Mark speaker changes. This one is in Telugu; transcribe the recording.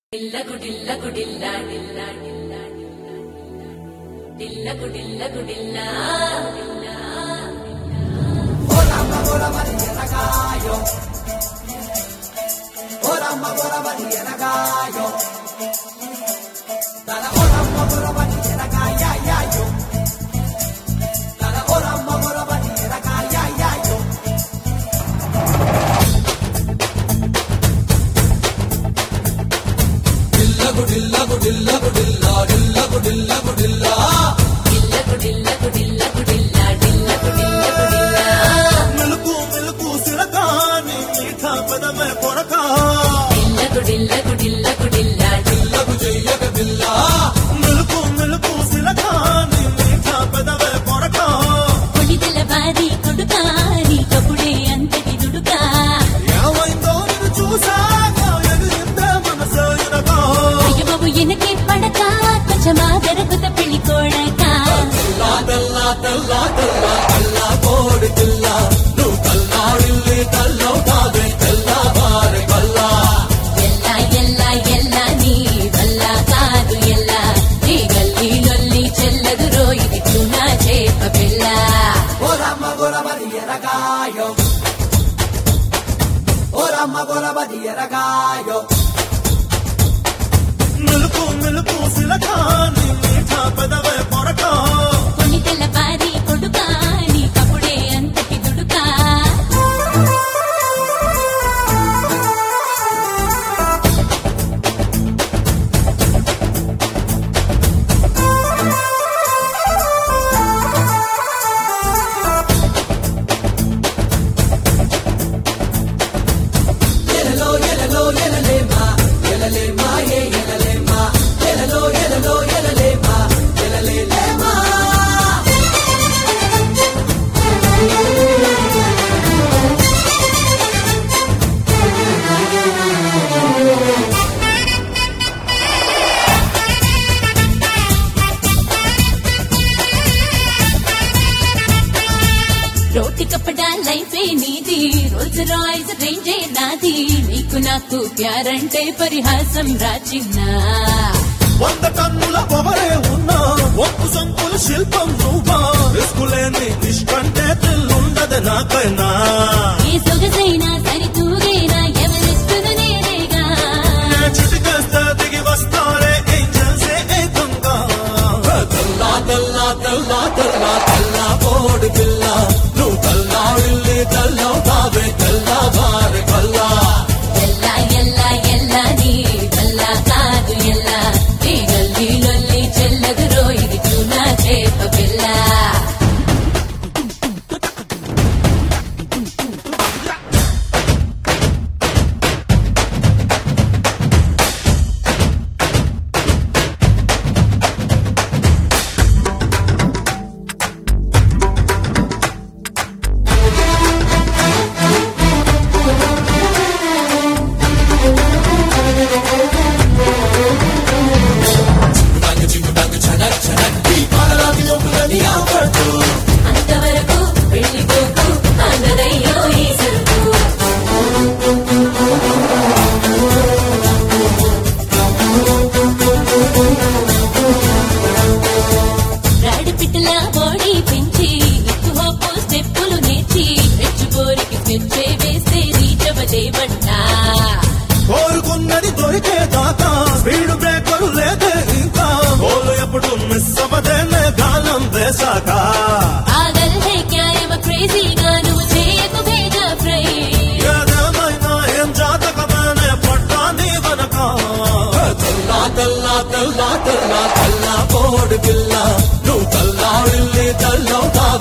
Speaker 1: Dilla gudilla gudilla dilla dilla dilla gudilla gudilla dilla.
Speaker 2: Ora magora varia ragaio. Ora magora varia ragaio. Dalla ora magora varia ragaia ya yo. Dalla ora magora varia ragaia ya yo. Dilla gudilla gudilla gudilla dilla gudilla gudilla
Speaker 1: Dilla gudilla gudilla gudilla dilla gudilla gudilla.
Speaker 2: मिलकू मिलकू सिरकानी मीठा पदम पोरका
Speaker 1: Dilla gudilla gudilla gudilla
Speaker 2: दिल्ला गुजैया के दिल्ला मिलकू मिलकू सिरकानी मीठा पदम पोरका
Speaker 1: కొడిదల బారి కొడుకాని కపుడే అంతటి దుడుకా
Speaker 2: యావైందో నిన్ను చూసాక ఎగిరిందే మనసు ఎనకా
Speaker 1: అయ్య బాబు ఎనకే పడక కొంచెమా దొరకుత పెళ్లి కొడక
Speaker 2: తెల్లా తెల్లా తెల్లా తెల్లా తెల్లా కోడి తెల్లా నువ్వు తల్లాడిల్లి తల్లవుతావే తెల్లా బారి కల్లా
Speaker 1: ఎల్లా ఎల్లా ఎల్లా నీ వల్ల కాదు ఎల్లా నీ గల్లీ లొల్లి చెల్లదు రోయిది తునా చేప పిల్ల
Speaker 2: Ora magora varia ragaio. Ora magora varia ragaio. मिलकू मिलकू सिलकानी मीठा पदवे पोरका
Speaker 1: కొన్ని తెల్ల బారి కొడుకాని కపుడే అంతటి దుడుకా
Speaker 2: Yelelo yelelo yelele ma yelele ma ye yelele ma yelelo yelelo yelele ma yelele le ma
Speaker 1: రోటి కప్పడా లైఫే నీది రోల్స్ రాయ్స్ రేంజే నాది నీకు నాకు ప్యారంటే పరిహాసం రాచిన్నా
Speaker 2: వంద టన్నుల పొగరే ఉన్నా ఒప్పు సంపుల శిల్పం నువ్వా రిస్కులేని ఇష్టంటే తెల్లుండదు నాకైనా
Speaker 1: ఏ సొగసైనా సరితూగైనా ఎవరిస్తును నేనేగా
Speaker 2: చిటికేస్తే దిగి వస్తారే ఏంజల్సే ఏ దొంగ తెల్లా తెల్లా తెల్లా తెల్లా తెల్లా కోడి పిల్ల నువ్వు తల్లాడిల్లి తల్లవుతావే తెల్లా బారి కల్లా
Speaker 1: ఎల్లా ఎల్లా ఎల్లా నీ వల్ల కాదు ఎల్లా నీ గల్లీ లొల్లి చెల్లదు రోయిది తునా చేప పిల్ల అంతవరకు వెళ్ళిపోకు అందరయ్యో ఈ సరుకు రాడి పిట్టల బాడీ పెంచి ఎక్కువ హోపు స్టెప్పులు నేర్చి రెచ్చిపోరికి పెంచే వేస్తే రీచవదే బట్టా
Speaker 2: కోరుకున్నది దొరికేదాకా స్పీడ్ బ్రేకర్ లేదే ఇంకా గోలు ఎప్పుడు మిస్ అవ్వదేనే గాలం వేశాక
Speaker 1: పాగల్ హే క్యా ఏమ క్రేజీగా నువ్వు చేయకు భేగా ఫ్రై
Speaker 2: ఏదేమైనా ఏం జాతకమేనే పడ్డా నీ వెనక తెల్లా తెల్లా తెల్లా తెల్లా తెల్లా కోడి పిల్ల నువ్వు తల్లాడిల్లి తల్లవుతావే